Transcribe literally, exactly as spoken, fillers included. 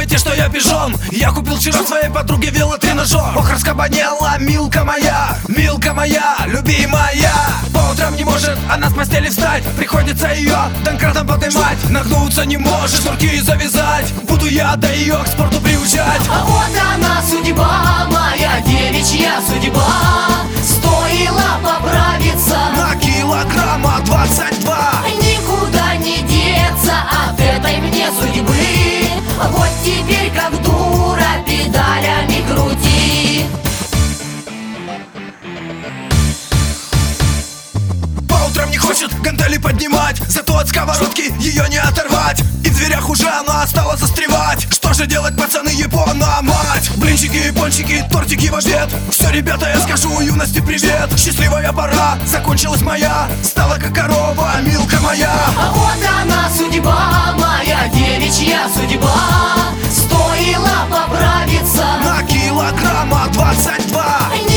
думаете, что я пижон? Я купил вчера своей подруге велотренажер. Ох, раскабанела, милка моя, милка моя, любимая. По утрам не может она с постели встать, приходится ее донкратом поднимать. Нагнуться не может, шнурки завязать. Буду я до ее к спорту приучать. А вот она судьба, моя девичья судьба. Стоило поправиться На килограмма двадцать два. Никуда не деться от этой мне судьбы. Вот теперь как дура педалями крути. По утрам не хочет гантели поднимать, зато от сковородки ее не оторвать. И в дверях уже она стала застревать. Что же делать, пацаны, япона мать? Блинчики, пончики, тортики в обед. Все, ребята, я скажу юности привет. Счастливая пора, закончилась моя. Стала как корова, милка моя. А вот она судьба, моя девичья судьба. Стоило поправиться На килограмма двадцать два.